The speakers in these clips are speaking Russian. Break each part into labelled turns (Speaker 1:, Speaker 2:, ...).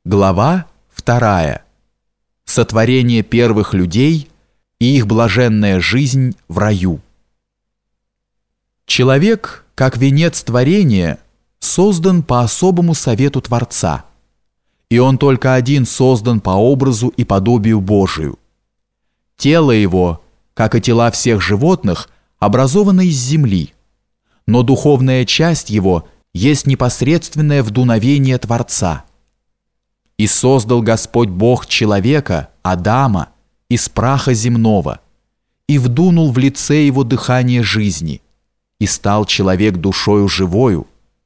Speaker 1: Глава 2. Сотворение первых людей и их блаженная жизнь в раю. Человек, как венец творения, создан по особому совету Творца, и он только один создан по образу и подобию Божию. Тело его, как и тела всех животных, образовано из земли, но духовная часть его есть непосредственное вдуновение Творца. И создал Господь Бог человека, Адама, из праха земного, и вдунул в лице его дыхание жизни, и стал человек душою живою.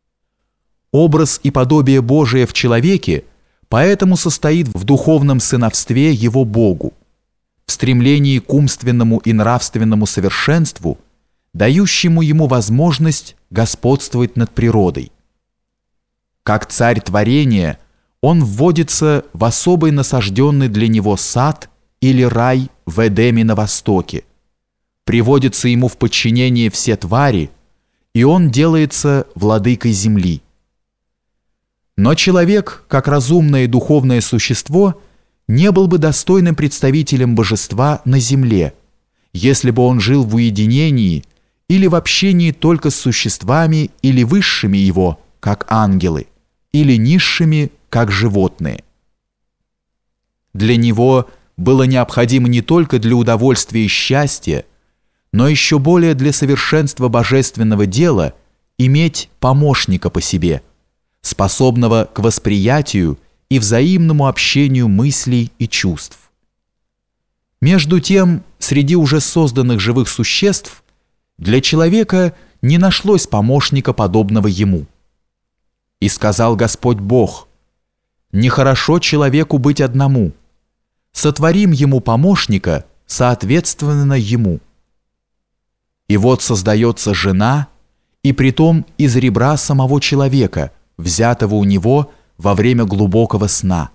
Speaker 1: Образ и подобие Божие в человеке поэтому состоит в духовном сыновстве его Богу, в стремлении к умственному и нравственному совершенству, дающему ему возможность господствовать над природой. Как царь творения, он вводится в особый насажденный для него сад или рай в Эдеме на востоке, приводятся ему в подчинение все твари, и он делается владыкой земли. Но человек, как разумное и духовное существо, не был бы достойным представителем божества на земле, если бы он жил в уединении или в общении только с существами или высшими его, как ангелы, или низшими, как животные. Для него было необходимо не только для удовольствия и счастья, но еще более для совершенства божественного дела иметь помощника по себе, способного к восприятию и взаимному общению мыслей и чувств. Между тем, среди уже созданных живых существ для человека не нашлось помощника, подобного ему. И сказал Господь Бог: «Нехорошо человеку быть одному, сотворим ему помощника, соответственно ему». И вот создается жена, и притом из ребра самого человека, взятого у него во время глубокого сна.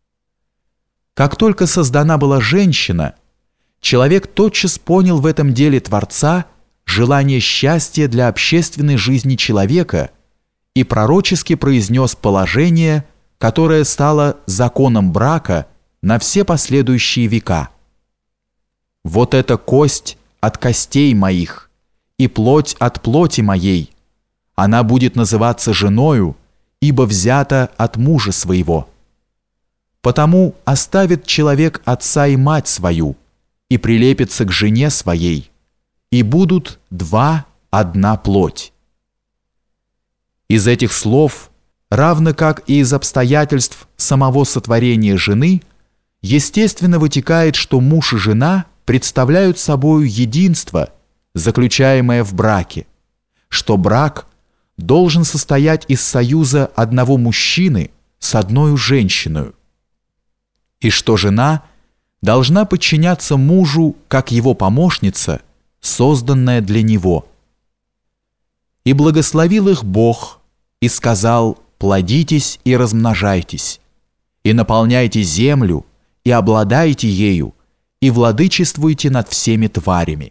Speaker 1: Как только создана была женщина, человек тотчас понял в этом деле Творца желание счастья для общественной жизни человека и пророчески произнес положение, которое стало законом брака на все последующие века. «Вот эта кость от костей моих и плоть от плоти моей, она будет называться женою, ибо взята от мужа своего. Потому оставит человек отца и мать свою и прилепится к жене своей, и будут два одна плоть». Из этих слов, равно как и из обстоятельств самого сотворения жены, естественно вытекает, что муж и жена представляют собою единство, заключаемое в браке, что брак должен состоять из союза одного мужчины с одной женщиной, и что жена должна подчиняться мужу как его помощница, созданная для него. И благословил их Бог, и сказал: «Плодитесь и размножайтесь, и наполняйте землю, и обладайте ею, и владычествуйте над всеми тварями».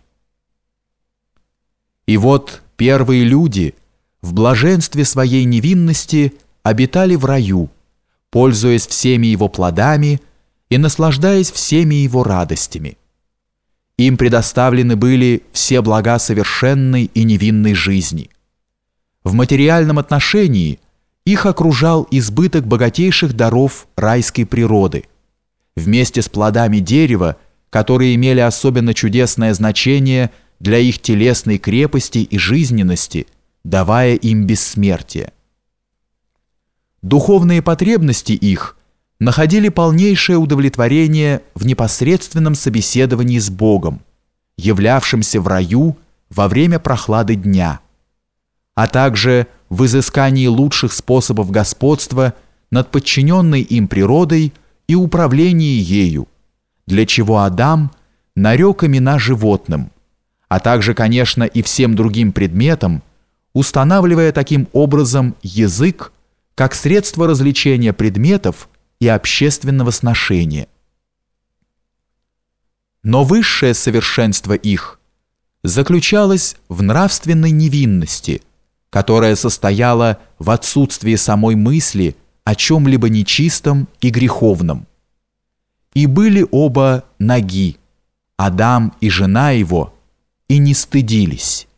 Speaker 1: И вот первые люди в блаженстве своей невинности обитали в раю, пользуясь всеми его плодами и наслаждаясь всеми его радостями. Им предоставлены были все блага совершенной и невинной жизни. В материальном отношении их окружал избыток богатейших даров райской природы, вместе с плодами дерева, которые имели особенно чудесное значение для их телесной крепости и жизненности, давая им бессмертие. Духовные потребности их находили полнейшее удовлетворение в непосредственном собеседовании с Богом, являвшимся в раю во время прохлады дня, а также в изыскании лучших способов господства над подчиненной им природой и управлении ею, для чего Адам нарек имена животным, а также, конечно, и всем другим предметам, устанавливая таким образом язык как средство развлечения предметов и общественного сношения. Но высшее совершенство их заключалось в нравственной невинности, которая состояла в отсутствии самой мысли, о чем-либо нечистом и греховном. И были оба наги, Адам и жена его, и не стыдились.